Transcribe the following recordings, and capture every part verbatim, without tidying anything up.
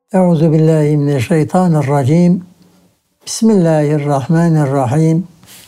Euzu billahi mineşşeytanirracim. Bismillahirrahmanirrahim.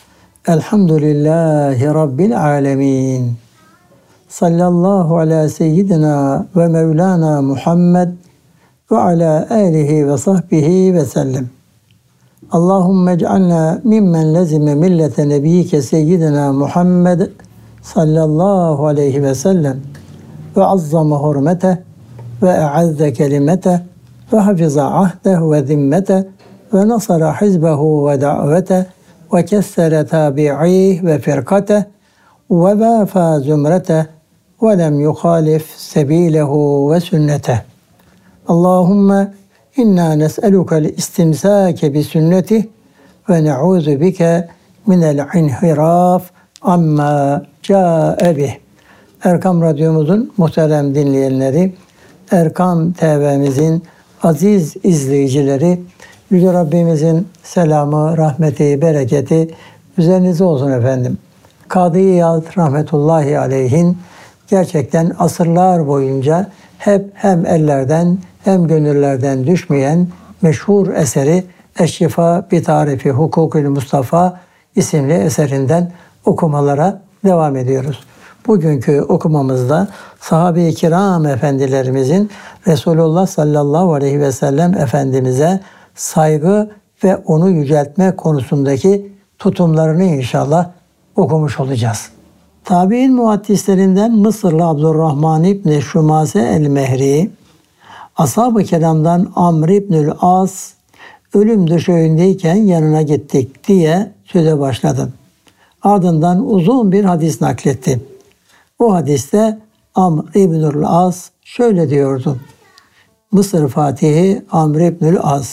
Elhamdülillahi Rabbil alemin. Sallallahu ala seyyidina ve mevlana Muhammed ve ala alihi ve sahbihi ve sellem. Allahümme ec'alna mimmen lezime millete nebiyyike seyyidina Muhammed sallallahu aleyhi ve sellem ve azzama hurmete ve e'azze kelimete ve hafiza ahdehu ve zimmete ve nasara hizbehu ve da'vete ve kessere tabi'ih ve firkate ve vâfâ zümrete ve lem yuhalif sebilehu ve sünnete. Allahümme inna nes'elukel istimsâke bi sünnetih ve ne'ûzu bike minel inhiraf amma câe bih. Erkam Radyomuzun muhterem dinleyenleri, Erkam T V'mizin aziz izleyicileri, Yüce Rabbimizin selamı, rahmeti, bereketi üzerinize olsun efendim. Kadı İyad rahmetullahi aleyhin gerçekten asırlar boyunca hep hem ellerden hem gönüllerden düşmeyen meşhur eseri Eşşifa bi Tarifi Hukukul Mustafa isimli eserinden okumalara devam ediyoruz. Bugünkü okumamızda sahabe-i kiram efendilerimizin Resulullah sallallahu aleyhi ve sellem Efendimiz'e saygı ve onu yüceltme konusundaki tutumlarını inşallah okumuş olacağız. Tabi'in muhaddislerinden Mısırlı Abdurrahman İbni Şumase el-Mehri, Ashab-ı Kiram'dan Amr İbnül As, ölüm döşeğindeyken yanına gittik diye söze başladı. Ardından uzun bir hadis nakletti. O hadiste Amr İbnül As şöyle diyordu. Mısır Fatihi Amr İbnül As.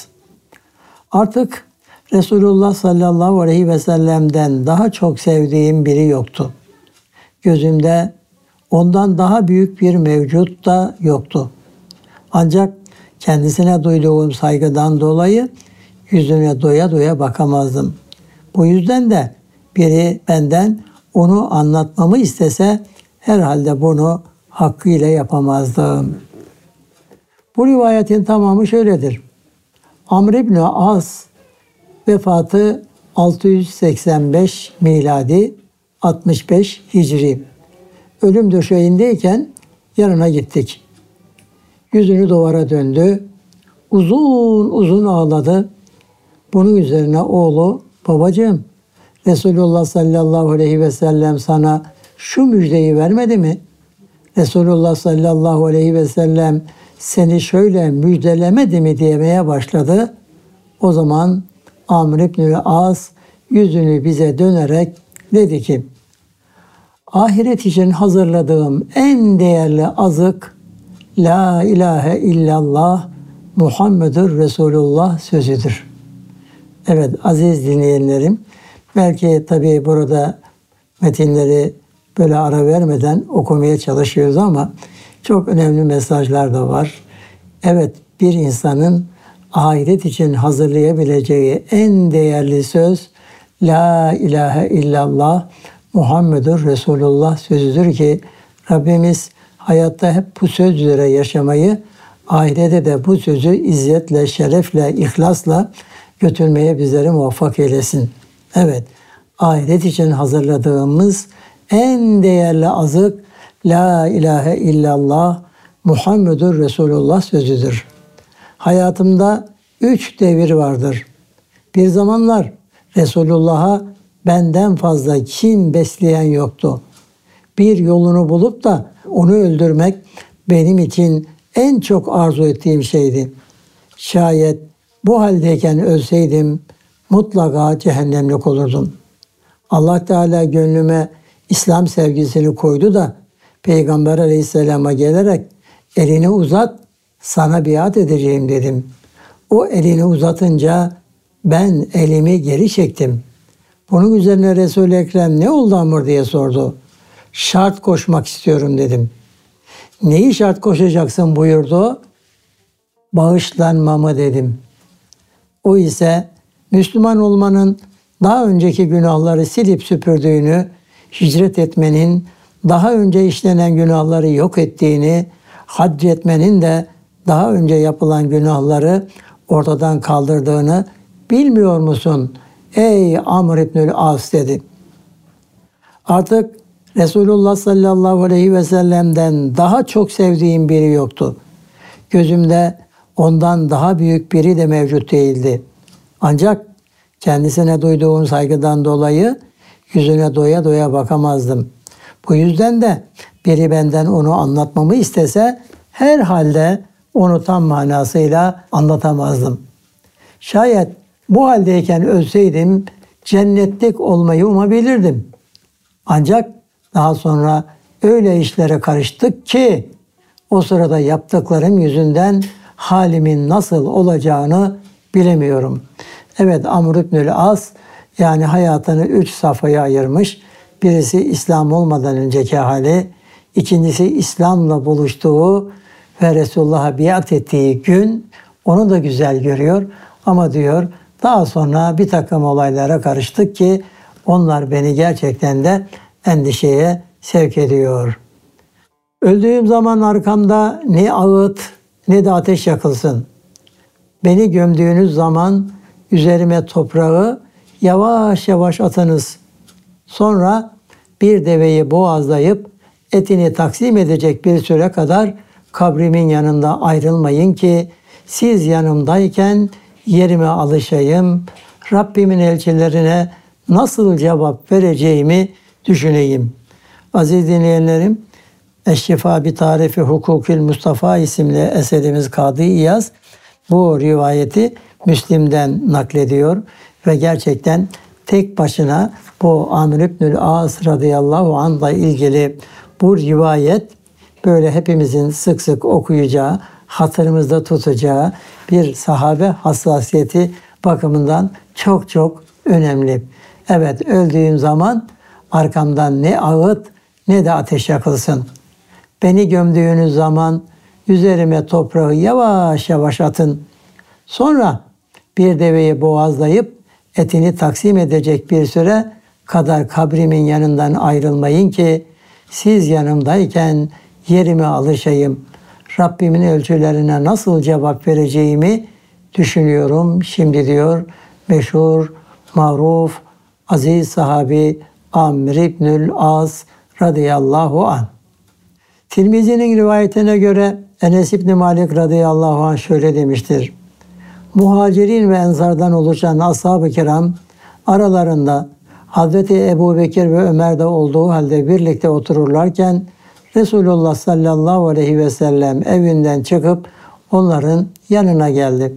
Artık Resulullah sallallahu aleyhi ve sellem'den daha çok sevdiğim biri yoktu. Gözümde ondan daha büyük bir mevcut da yoktu. Ancak kendisine duyduğum saygıdan dolayı yüzüne doya doya bakamazdım. Bu yüzden de biri benden onu anlatmamı istese herhalde bunu hakkıyla yapamazdım. Bu rivayetin tamamı şöyledir. Amr İbni As vefatı altı yüz seksen beş miladi, altmış beş hicri. Ölüm döşeğindeyken yanına gittik. Yüzünü duvara döndü. Uzun uzun ağladı. Bunun üzerine oğlu, babacığım, Resulullah sallallahu aleyhi ve sellem sana şu müjdeyi vermedi mi? Resulullah sallallahu aleyhi ve sellem seni şöyle müjdelemedi mi diyemeye başladı. O zaman Amr İbnül As yüzünü bize dönerek dedi ki, ahiret için hazırladığım en değerli azık La ilahe illallah Muhammedur Resulullah sözüdür. Evet aziz dinleyenlerim, belki tabii burada metinleri böyle ara vermeden okumaya çalışıyoruz ama çok önemli mesajlar da var. Evet, bir insanın ahiret için hazırlayabileceği en değerli söz La ilahe illallah Muhammedur Resulullah sözüdür ki Rabbimiz hayatta hep bu söz üzere yaşamayı, ahirete de bu sözü izzetle, şerefle, ihlasla götürmeye bizleri muvaffak eylesin. Evet, ahiret için hazırladığımız en değerli azık La ilahe illallah Muhammedur Resulullah sözüdür. Hayatımda üç devir vardır. Bir zamanlar Resulullah'a benden fazla kin besleyen yoktu. Bir yolunu bulup da onu öldürmek benim için en çok arzu ettiğim şeydi. Şayet bu haldeyken ölseydim mutlaka cehennemlik olurdum. Allah Teala gönlüme İslam sevgisini koydu da Peygamber Aleyhisselam'a gelerek elini uzat, sana biat edeceğim dedim. O elini uzatınca ben elimi geri çektim. Bunun üzerine Resul-i Ekrem ne oldu Amr diye sordu. Şart koşmak istiyorum dedim. Neyi şart koşacaksın buyurdu. Bağışlanmamı dedim. O ise Müslüman olmanın daha önceki günahları silip süpürdüğünü, hicret etmenin daha önce işlenen günahları yok ettiğini, hac etmenin de daha önce yapılan günahları ortadan kaldırdığını bilmiyor musun ey Amr İbnül As dedi. Artık Resulullah sallallahu aleyhi ve sellem'den daha çok sevdiğim biri yoktu. Gözümde ondan daha büyük biri de mevcut değildi. Ancak kendisine duyduğum saygıdan dolayı yüzüne doya doya bakamazdım. Bu yüzden de biri benden onu anlatmamı istese herhalde onu tam manasıyla anlatamazdım. Şayet bu haldeyken ölseydim cennetlik olmayı umabilirdim. Ancak daha sonra öyle işlere karıştık ki o sırada yaptıklarım yüzünden halimin nasıl olacağını bilemiyorum. Evet, Amr İbnül As yani hayatını üç safhaya ayırmış. Birisi İslam olmadan önceki hali, ikincisi İslam'la buluştuğu ve Resulullah'a biat ettiği gün, onu da güzel görüyor. Ama diyor daha sonra bir takım olaylara karıştık ki onlar beni gerçekten de endişeye sevk ediyor. Öldüğüm zaman arkamda ne ağıt ne de ateş yakılsın. Beni gömdüğünüz zaman üzerime toprağı yavaş yavaş atınız. Sonra bir deveyi boğazlayıp etini taksim edecek bir süre kadar kabrimin yanında ayrılmayın ki siz yanımdayken yerime alışayım, Rabbimin elçilerine nasıl cevap vereceğimi düşüneyim. Aziz dinleyenlerim, Eşşifa bi Tarifi Hukukil Mustafa isimli eserimiz Kadı İyaz bu rivayeti Müslim'den naklediyor ve gerçekten tek başına bu Amr İbnül As radıyallahu anh'la ilgili bu rivayet böyle hepimizin sık sık okuyacağı, hatırımızda tutacağı bir sahabe hassasiyeti bakımından çok çok önemli. Evet, öldüğüm zaman arkamdan ne ağıt ne de ateş yakılsın. Beni gömdüğünüz zaman üzerime toprağı yavaş yavaş atın. Sonra bir deveyi boğazlayıp etini taksim edecek bir süre kadar kabrimin yanından ayrılmayın ki siz yanımdayken yerime alışayım. Rabbimin ölçülerine nasıl cevap vereceğimi düşünüyorum şimdi diyor meşhur, maruf, aziz sahabi Amr İbnül As radıyallahu anh. Tirmizi'nin rivayetine göre Enes İbni Malik radıyallahu anh şöyle demiştir. Muhacirin ve ensardan oluşan ashab-ı kiram aralarında Hazreti Ebu Bekir ve Ömer de olduğu halde birlikte otururlarken Resulullah sallallahu aleyhi ve sellem evinden çıkıp onların yanına geldi.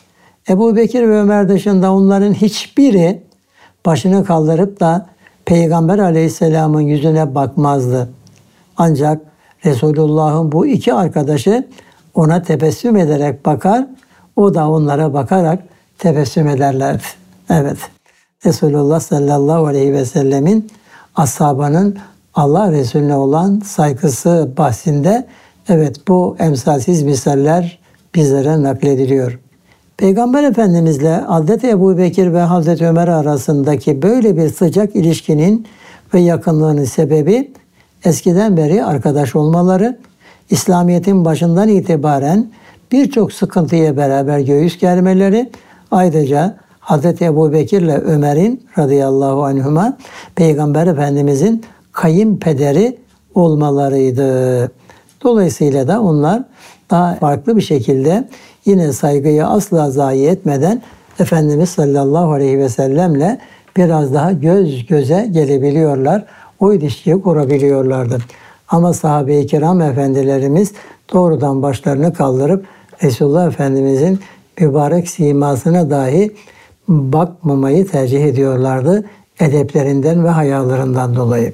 Ebu Bekir ve Ömer dışında onların hiçbiri başını kaldırıp da Peygamber aleyhisselamın yüzüne bakmazdı. Ancak Resulullah'ın bu iki arkadaşı ona tebessüm ederek bakar, o da onlara bakarak tebessüm ederlerdi. Evet, Resulullah sallallahu aleyhi ve sellemin ashabının Allah Resulüne olan saygısı bahsinde evet bu emsalsiz misaller bizlere naklediliyor. Peygamber Efendimizle Hazreti Ebu Bekir ve Hazreti Ömer arasındaki böyle bir sıcak ilişkinin ve yakınlığının sebebi eskiden beri arkadaş olmaları, İslamiyet'in başından itibaren birçok sıkıntıya beraber göğüs germeleri, ayrıca Hazreti Ebu Bekir ile Ömer'in radıyallahu anhuma Peygamber Efendimizin kayınpederi olmalarıydı. Dolayısıyla da onlar daha farklı bir şekilde yine saygıyı asla zayi etmeden Efendimiz sallallahu aleyhi ve sellemle biraz daha göz göze gelebiliyorlar. O ilişkiyi kurabiliyorlardı. Ama sahabe-i kiram efendilerimiz doğrudan başlarını kaldırıp Resulullah Efendimizin mübarek simasına dahi bakmamayı tercih ediyorlardı. Edeplerinden ve hayalarından dolayı.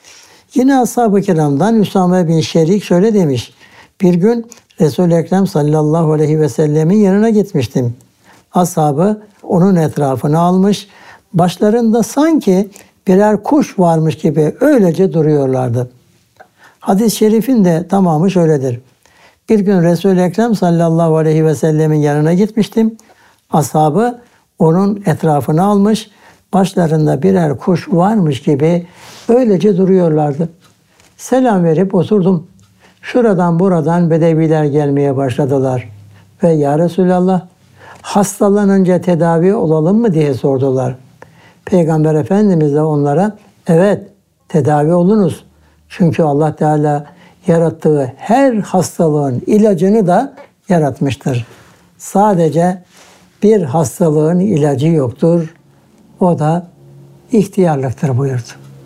Yine ashab-ı kiramdan Üsame bin Şerik şöyle demiş. Bir gün Resul-i Ekrem sallallahu aleyhi ve sellemin yanına gitmiştim. Ashabı onun etrafını almış, başlarında sanki birer kuş varmış gibi öylece duruyorlardı. Hadis-i şerifin de tamamı şöyledir. Bir gün Resul-i Ekrem sallallahu aleyhi ve sellemin yanına gitmiştim. Ashabı onun etrafını almış, başlarında birer kuş varmış gibi öylece duruyorlardı. Selam verip oturdum. Şuradan buradan bedeviler gelmeye başladılar. Ve ya Resulallah, hastalanınca tedavi olalım mı diye sordular. Peygamber Efendimiz de onlara evet tedavi olunuz. Çünkü Allah Teala yarattığı her hastalığın ilacını da yaratmıştır. Sadece bir hastalığın ilacı yoktur. O da ihtiyarlıktır buyurdu.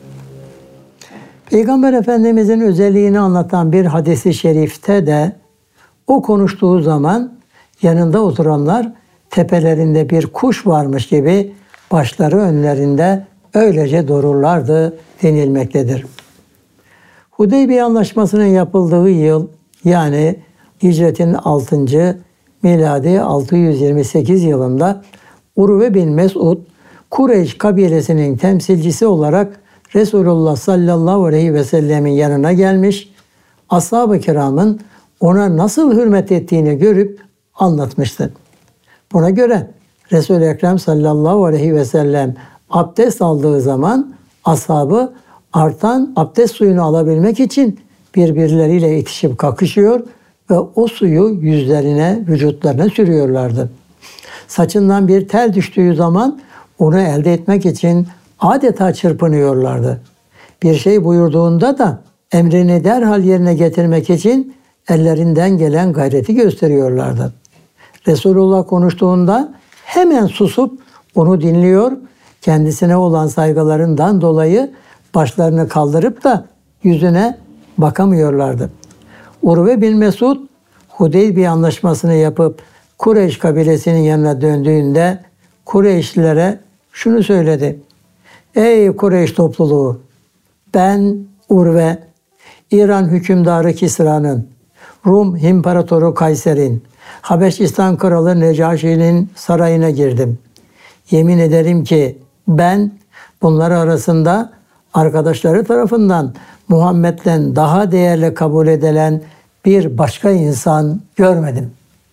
Peygamber Efendimizin özelliğini anlatan bir hadisi şerifte de o konuştuğu zaman yanında oturanlar tepelerinde bir kuş varmış gibi başları önlerinde öylece dururlardı denilmektedir. Hudeybiye Anlaşması'nın yapıldığı yıl, yani hicretin altıncı miladi altı yüz yirmi sekiz yılında Urve bin Mesud Kureyş kabilesinin temsilcisi olarak Resulullah sallallahu aleyhi ve sellemin yanına gelmiş, ashab-ı kiramın ona nasıl hürmet ettiğini görüp anlatmıştı. Buna göre Resul-i Ekrem sallallahu aleyhi ve sellem abdest aldığı zaman ashabı artan abdest suyunu alabilmek için birbirleriyle itişip kakışıyor ve o suyu yüzlerine, vücutlarına sürüyorlardı. Saçından bir tel düştüğü zaman onu elde etmek için adeta çırpınıyorlardı. Bir şey buyurduğunda da emrini derhal yerine getirmek için ellerinden gelen gayreti gösteriyorlardı. Resulullah konuştuğunda hemen susup onu dinliyor, kendisine olan saygılarından dolayı başlarını kaldırıp da yüzüne bakamıyorlardı. Urve bin Mesud Hudeybiye Anlaşması'nı yapıp Kureyş kabilesinin yanına döndüğünde Kureyşlilere şunu söyledi. Ey Kureyş topluluğu! Ben Urve, İran hükümdarı Kisra'nın, Rum İmparatoru Kayser'in, Habeşistan Kralı Necaşi'nin sarayına girdim. Yemin ederim ki ben bunlar arasında arkadaşları tarafından Muhammed'den daha değerli kabul edilen bir başka insan görmedim.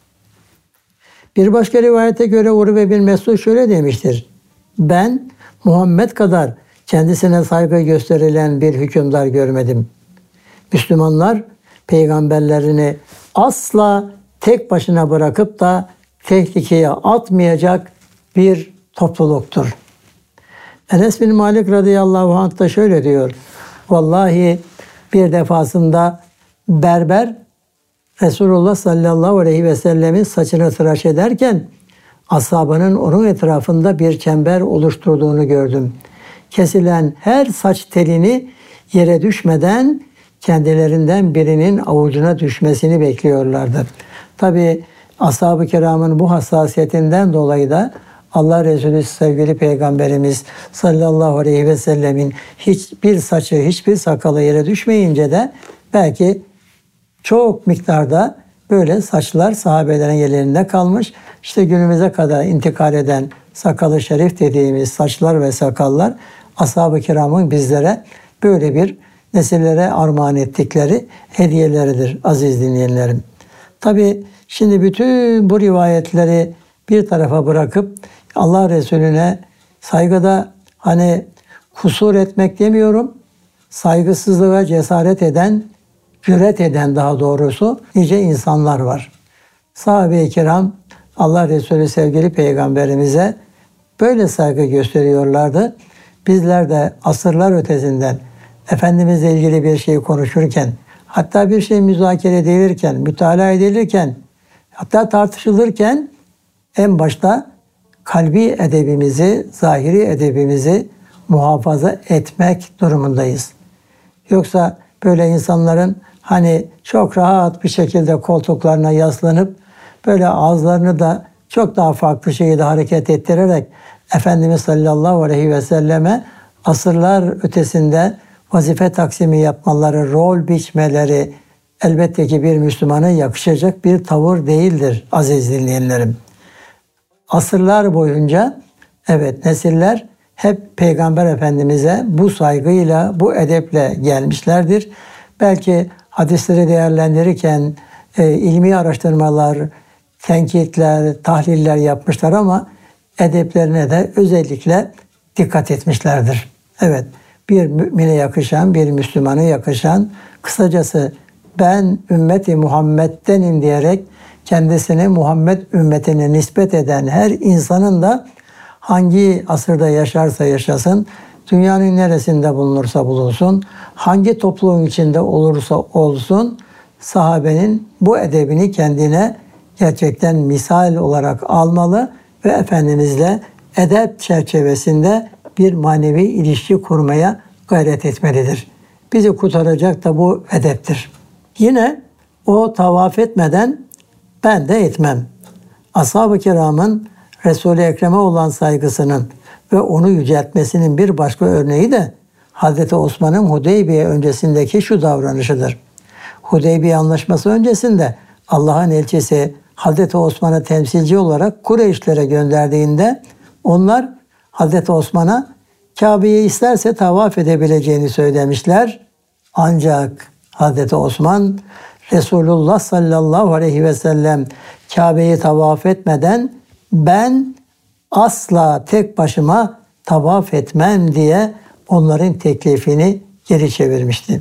Bir başka rivayete göre Urve bin Mesud şöyle demiştir. Ben Muhammed kadar kendisine saygı gösterilen bir hükümdar görmedim. Müslümanlar peygamberlerini asla tek başına bırakıp da tehlikeye atmayacak bir topluluktur. Enes bin Malik radıyallahu anh da şöyle diyor. Vallahi bir defasında berber Resulullah sallallahu aleyhi ve sellemin saçını tıraş ederken ashabının onun etrafında bir çember oluşturduğunu gördüm. Kesilen her saç telini yere düşmeden kendilerinden birinin avucuna düşmesini bekliyorlardı. Tabi ashab-ı kiramın bu hassasiyetinden dolayı da Allah Resulü sevgili Peygamberimiz sallallahu aleyhi ve sellemin hiçbir saçı, hiçbir sakalı yere düşmeyince de belki çok miktarda böyle saçlar sahabelerin ellerinde kalmış. İşte günümüze kadar intikal eden sakalı şerif dediğimiz saçlar ve sakallar ashab-ı kiramın bizlere böyle bir nesillere armağan ettikleri hediyeleridir aziz dinleyenlerim. Tabi şimdi bütün bu rivayetleri bir tarafa bırakıp Allah Resulüne saygıda hani kusur etmek demiyorum, saygısızlığa cesaret eden, cüret eden daha doğrusu nice insanlar var. Sahabe-i kiram Allah Resulü sevgili Peygamberimize böyle saygı gösteriyorlardı. Bizler de asırlar ötesinden Efendimizle ilgili bir şey konuşurken, hatta bir şey müzakere edilirken, mütalaa edilirken, hatta tartışılırken en başta kalbi edebimizi, zahiri edebimizi muhafaza etmek durumundayız. Yoksa böyle insanların hani çok rahat bir şekilde koltuklarına yaslanıp böyle ağızlarını da çok daha farklı şekilde hareket ettirerek Efendimiz sallallahu aleyhi ve selleme asırlar ötesinde vazife taksimi yapmaları, rol biçmeleri elbette ki bir Müslümana yakışacak bir tavır değildir aziz dinleyenlerim. Asırlar boyunca evet nesiller hep Peygamber Efendimiz'e bu saygıyla, bu edeple gelmişlerdir. Belki hadisleri değerlendirirken e, ilmi araştırmalar, tenkitler, tahliller yapmışlar ama edeplerine de özellikle dikkat etmişlerdir. Evet, bir mümine yakışan, bir Müslümana yakışan, kısacası ben ümmeti Muhammed'denim diyerek kendisini Muhammed ümmetine nispet eden her insanın da hangi asırda yaşarsa yaşasın, dünyanın neresinde bulunursa bulunsun, hangi topluluğun içinde olursa olsun, sahabenin bu edebini kendine gerçekten misal olarak almalı ve Efendimizle edep çerçevesinde bir manevi ilişki kurmaya gayret etmelidir. Bizi kurtaracak da bu edeptir. Yine o tavaf etmeden ben de etmem. Ashab-ı kiramın Resul-i Ekrem'e olan saygısının ve onu yüceltmesinin bir başka örneği de Hazreti Osman'ın Hudeybiye öncesindeki şu davranışıdır. Hudeybiye Anlaşması öncesinde Allah'ın elçisi Hazreti Osman'ı temsilci olarak Kureyşlere gönderdiğinde onlar Hazreti Osman'a Kabe'yi isterse tavaf edebileceğini söylemişler. Ancak Hazreti Osman Resulullah sallallahu aleyhi ve sellem Kabe'yi tavaf etmeden ben asla tek başıma tavaf etmem diye onların teklifini geri çevirmişti.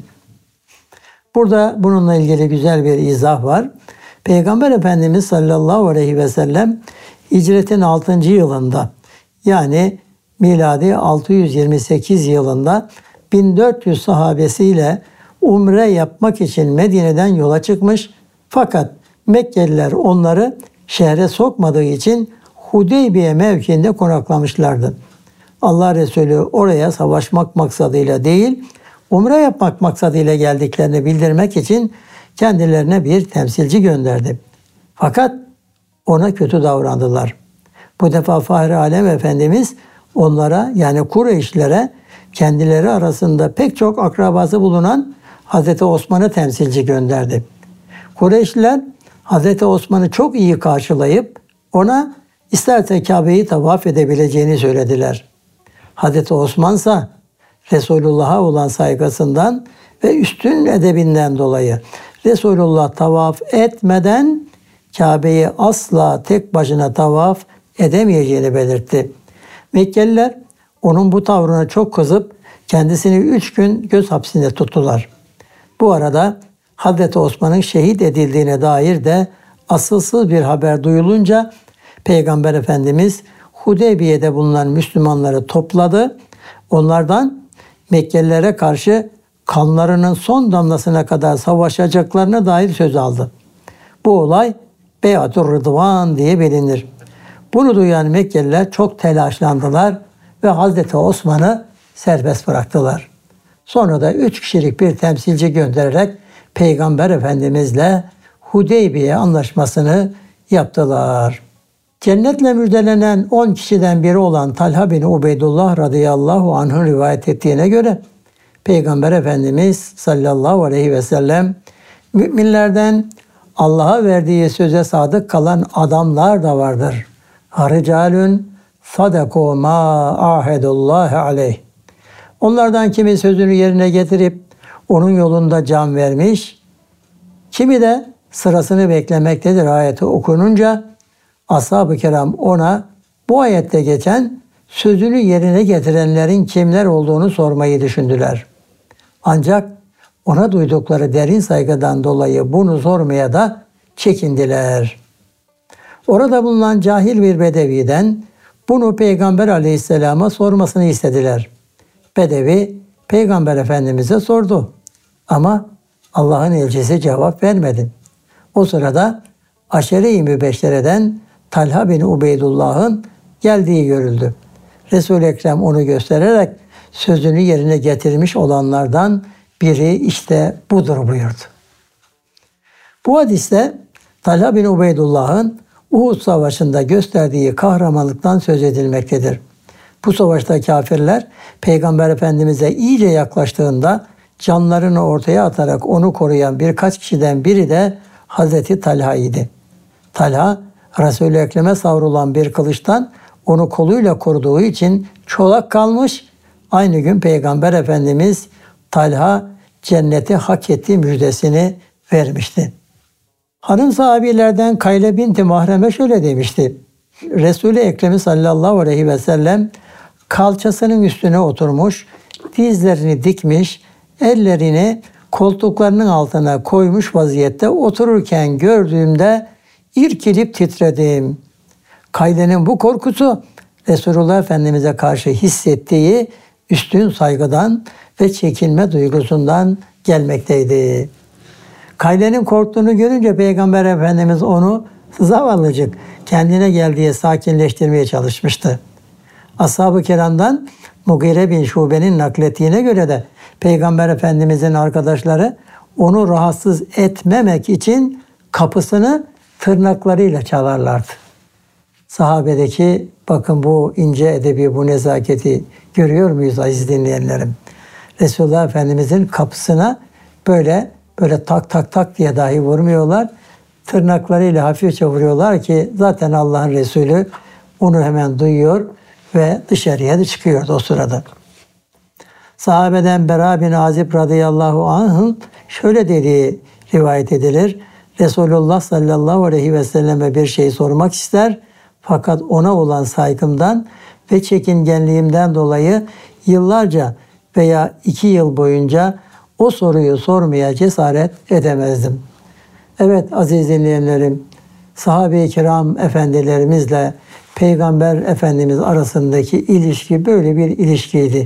Burada bununla ilgili güzel bir izah var. Peygamber Efendimiz sallallahu aleyhi ve sellem hicretin altıncı yılında yani miladi altı yüz yirmi sekiz yılında bin dört yüz sahabesiyle umre yapmak için Medine'den yola çıkmış. Fakat Mekkeliler onları şehre sokmadığı için Hudeybiye mevkiinde konaklamışlardı. Allah Resulü oraya savaşmak maksadıyla değil, umre yapmak maksadıyla geldiklerini bildirmek için kendilerine bir temsilci gönderdi. Fakat ona kötü davrandılar. Bu defa Fahri Alem Efendimiz onlara yani Kureyşlere kendileri arasında pek çok akrabası bulunan Hazreti Osman'ı temsilci gönderdi. Kureyşliler Hazreti Osman'ı çok iyi karşılayıp ona isterse Kabe'yi tavaf edebileceğini söylediler. Hazreti Osman ise Resulullah'a olan saygısından ve üstün edebinden dolayı Resulullah tavaf etmeden Kabe'yi asla tek başına tavaf edemeyeceğini belirtti. Mekkeliler onun bu tavrına çok kızıp kendisini üç gün göz hapsinde tuttular. Bu arada Hazreti Osman'ın şehit edildiğine dair de asılsız bir haber duyulunca Peygamber Efendimiz Hudeybiye'de bulunan Müslümanları topladı. Onlardan Mekkelilere karşı kanlarının son damlasına kadar savaşacaklarına dair söz aldı. Bu olay Beyat-ı Rıdvan diye bilinir. Bunu duyan Mekkeliler çok telaşlandılar ve Hazreti Osman'ı serbest bıraktılar. Sonra da üç kişilik bir temsilci göndererek Peygamber Efendimizle Hudeybiye anlaşmasını yaptılar. Cennetle müjdelenen on kişiden biri olan Talha bin Ubeydullah radıyallahu anh'ın rivayet ettiğine göre Peygamber Efendimiz sallallahu aleyhi ve sellem müminlerden Allah'a verdiği söze sadık kalan adamlar da vardır. Haricalün sadaku ma ahedullah aleyh. Onlardan kimi sözünü yerine getirip onun yolunda can vermiş, kimi de sırasını beklemektedir ayeti okununca ashab-ı kiram ona bu ayette geçen sözünü yerine getirenlerin kimler olduğunu sormayı düşündüler. Ancak ona duydukları derin saygıdan dolayı bunu sormaya da çekindiler. Orada bulunan cahil bir bedeviden bunu Peygamber Aleyhisselam'a sormasını istediler. Bedevi Peygamber Efendimiz'e sordu. Ama Allah'ın elçisi cevap vermedi. O sırada Aşere-i Mübeşşere'den Talha bin Ubeydullah'ın geldiği görüldü. Resul-i Ekrem onu göstererek sözünü yerine getirmiş olanlardan biri işte budur buyurdu. Bu hadiste Talha bin Ubeydullah'ın Uhud Savaşı'nda gösterdiği kahramanlıktan söz edilmektedir. Bu savaşta kafirler Peygamber Efendimiz'e iyice yaklaştığında canlarını ortaya atarak onu koruyan birkaç kişiden biri de Hazreti Talha idi. Talha, Resul-i Ekrem'e savrulan bir kılıçtan onu koluyla koruduğu için çolak kalmış. Aynı gün Peygamber Efendimiz Talha cenneti hak ettiği müjdesini vermişti. Hanım sahabilerden Kayle binti Mahrem'e şöyle demişti. Resul-i Ekrem sallallahu aleyhi ve sellem kalçasının üstüne oturmuş, dizlerini dikmiş, ellerini koltuklarının altına koymuş vaziyette otururken gördüğümde irkilip titredim. Kayle'nin bu korkusu Resulullah Efendimiz'e karşı hissettiği üstün saygıdan ve çekinme duygusundan gelmekteydi. Kayle'nin korktuğunu görünce Peygamber Efendimiz onu zavallıcık kendine gel diye sakinleştirmeye çalışmıştı. Ashab-ı kiramdan Mugire bin Şube'nin naklettiğine göre de Peygamber Efendimiz'in arkadaşları onu rahatsız etmemek için kapısını tırnaklarıyla çalarlardı. Sahabedeki bakın bu ince edebi, bu nezaketi görüyor muyuz aziz dinleyenlerim? Resulullah Efendimiz'in kapısına böyle böyle tak tak tak diye dahi vurmuyorlar. Tırnaklarıyla hafifçe vuruyorlar ki zaten Allah'ın Resulü onu hemen duyuyor ve dışarıya da çıkıyordu o sırada. Sahabeden Bera bin Azib radıyallahu anh'ın şöyle dediği rivayet edilir. Resulullah sallallahu aleyhi ve selleme bir şey sormak ister fakat ona olan saygımdan ve çekingenliğimden dolayı yıllarca veya iki yıl boyunca o soruyu sormaya cesaret edemezdim. Evet aziz dinleyenlerim, sahabe-i kiram efendilerimizle Peygamber Efendimiz arasındaki ilişki böyle bir ilişkiydi.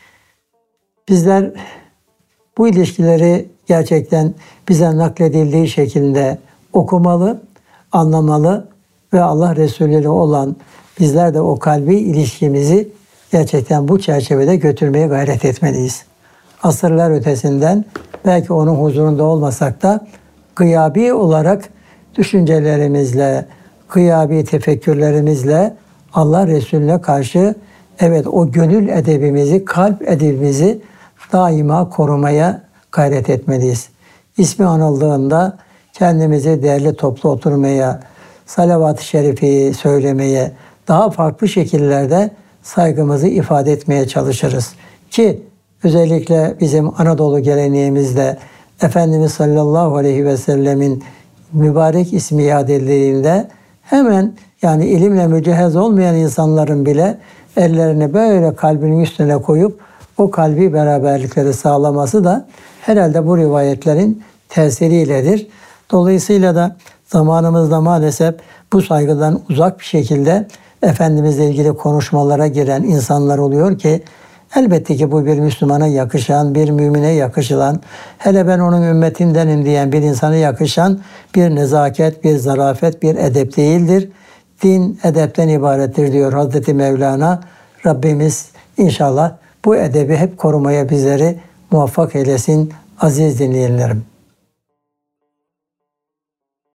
Bizler bu ilişkileri gerçekten bize nakledildiği şekilde okumalı, anlamalı ve Allah Resulü ile olan bizler de o kalbi ilişkimizi gerçekten bu çerçevede götürmeye gayret etmeliyiz. Asırlar ötesinden belki onun huzurunda olmasak da gıyabi olarak düşüncelerimizle, gıyabi tefekkürlerimizle Allah Resulüne karşı evet o gönül edebimizi, kalp edebimizi daima korumaya gayret etmeliyiz. İsmi anıldığında kendimizi değerli toplu oturmaya, salavat-ı şerifi söylemeye, daha farklı şekillerde saygımızı ifade etmeye çalışırız. Ki özellikle bizim Anadolu geleneğimizde Efendimiz sallallahu aleyhi ve sellemin mübarek ismi iade edildiğinde hemen yani ilimle mücehhez olmayan insanların bile ellerini böyle kalbinin üstüne koyup o kalbi beraberlikleri sağlaması da herhalde bu rivayetlerin tesiriyledir. Dolayısıyla da zamanımızda maalesef bu saygıdan uzak bir şekilde Efendimizle ilgili konuşmalara giren insanlar oluyor ki elbette ki bu bir Müslümana yakışan, bir mümine yakışılan, hele ben onun ümmetindenim diyen bir insana yakışan bir nezaket, bir zarafet, bir edep değildir. Din edepten ibarettir diyor Hazreti Mevlana. Rabbimiz inşallah bu edebi hep korumaya bizleri muvaffak eylesin aziz dinleyenlerim.